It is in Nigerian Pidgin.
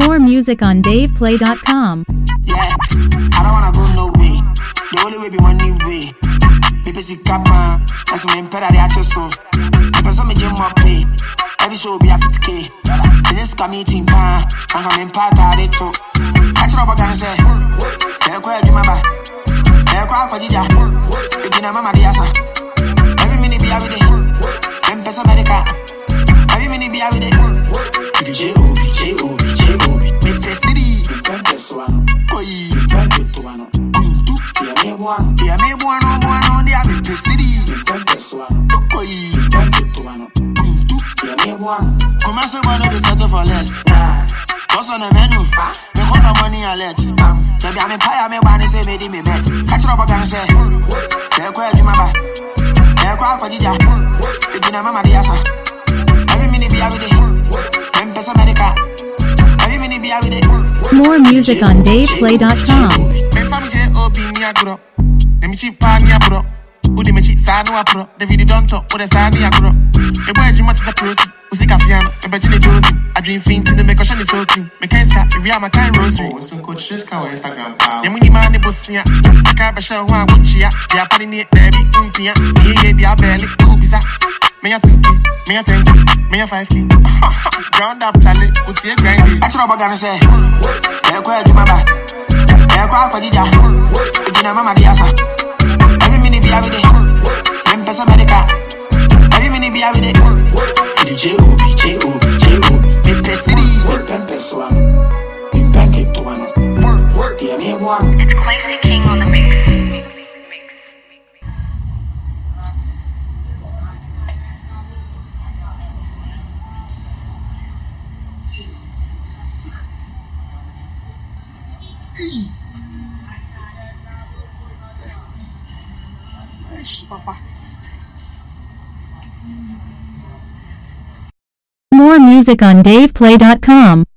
More music on DavePlay.com. Yeah, I don't wanna go no way. The only way be money way. People see kappa, that's my impera de achoso. People say me jam more pay. Every show be a 50K. The next committee pa, I'm coming part of it too. I try to go say, they're quite you mama. They're quite for Dija. Begin a mama diasa. Every minute be a with it. Them person medica. Every minute be a with it. J.O.B. Me pesiri. Koi. Yeah, me buano, they have me pesiri. Koi. Come on, say one of the settle for less. What's on the menu? Me want the money I let. Maybe I'm a pie, me want to say me di me bet. Catch up again, say. They're quite you mama. They're quite for Dija. Begin a mama diasa. Every minute be a with it. More music on DavePlay.com. I dream fiend to the make a shiny so too. Me can't stop, we are my kind rosary. So coach this cow Instagram pal. Yeah, when you man the bossy, I can't be sure who I want you. They are partying it, baby, yeah, they are barely boobies. Me a 2K, me a 10K, me a 5K. Ground up, Charlie, put your grind. I try to say, they're quite you, mama. They're quite for Dija. Begin a mama diasa. Every minute be a with it. Them person medica. Every minute be a with it. J.O.B. Me pesiri. Them person. Me bank it to one. Work. Yeah, me one. It's Classy King on the mix. More music on DavePlay.com.